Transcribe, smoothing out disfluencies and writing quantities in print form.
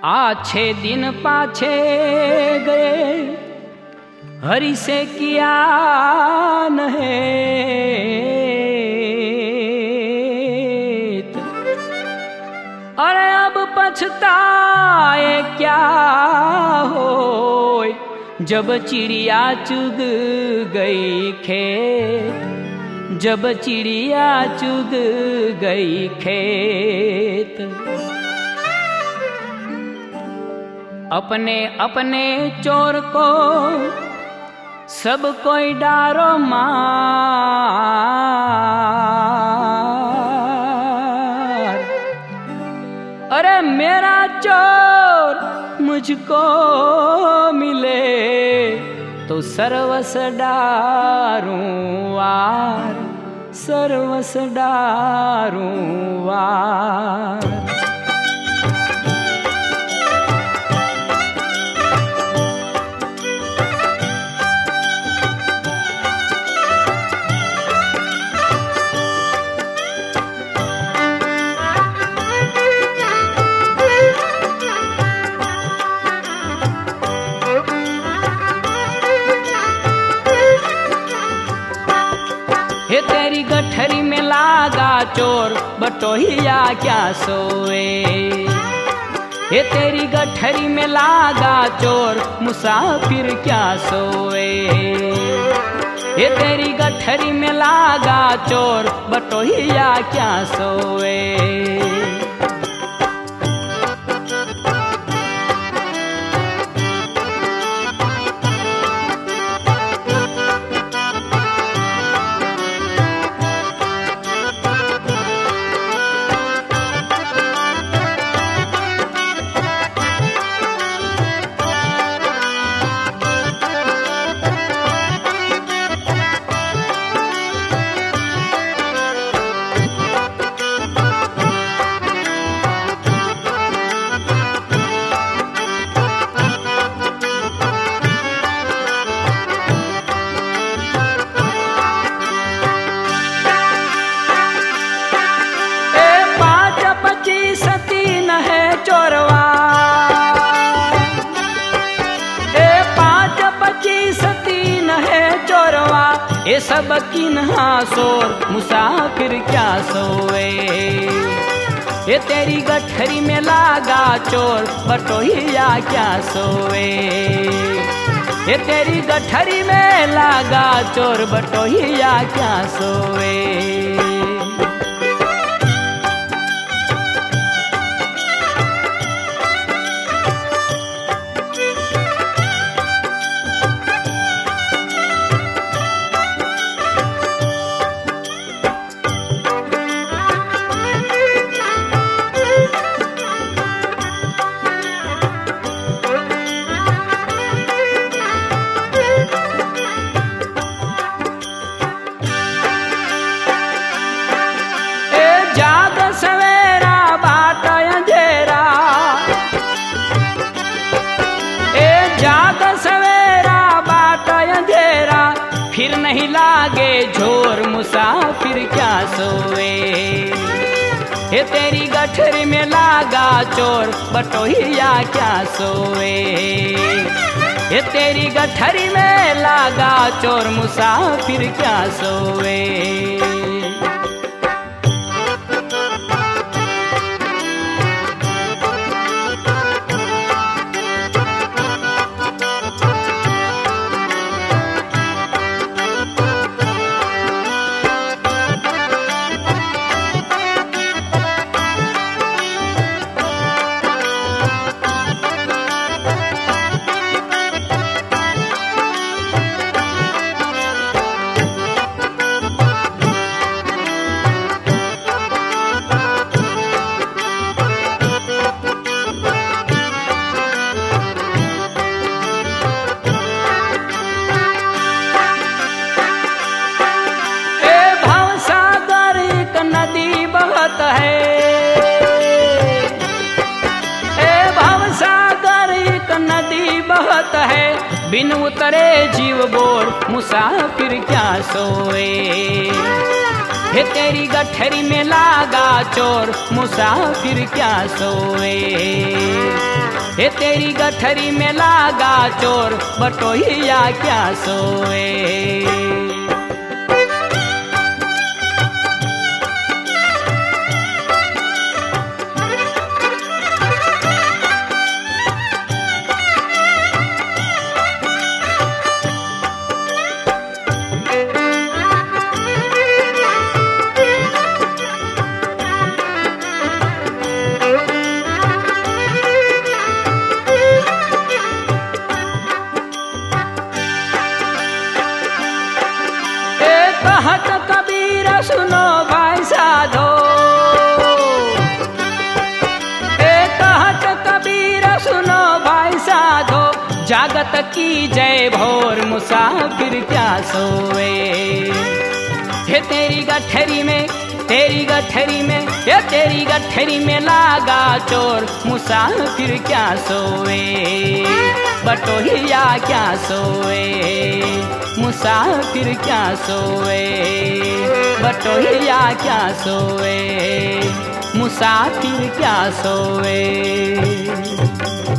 आछे दिन पाछे गए हरि से किया नहीं, अरे अब पछताए क्या हो जब चिड़िया चुग गई खेत, जब चिड़िया चुग गई खेत। अपने अपने चोर को सब कोई डारो मार, अरे मेरा चोर मुझको मिले तो सर्वस डारूं वार, सर्वस डारूं वार। हे तेरी गठरी में लागा चोर बटोहिया क्या सोए, हे तेरी गठरी में लागा चोर मुसाफिर क्या सोए, हे तेरी गठरी में लागा चोर बटोहिया क्या सोए। ये सब किन्हा शोर मुसाफिर क्या सोए, ये तेरी गठरी में लागा चोर बटोहिया क्या सोए, ये तेरी गठरी में लागा चोर बटोहिया क्या सोए। फिर नहीं लागे झोर मुसाफिर क्या सोए, ये तेरी गठरी में लागा चोर बटोहिया क्या सोए, ये तेरी गठरी में लागा चोर मुसाफिर क्या सोए। बिन उतरे जीव बोर मुसाफिर क्या सोए, हे तेरी गठरी में लागा चोर मुसाफिर क्या सोए। हे तेरी गठरी में लागा चोर बटोहिया क्या सोए। कहत कबीर सुनो भाई साधो, कहत कबीर सुनो भाई साधो, जागत की जय भोर मुसाफिर क्या सोए। हे तेरी गठरी में, तेरी गठरी में, हे तेरी गठरी में लागा चोर मुसाफिर क्या सोए। बटोहिया क्या सोए, मुसाफिर क्या सोए। बटोहिया क्या सोए, मुसाफिर क्या सोए।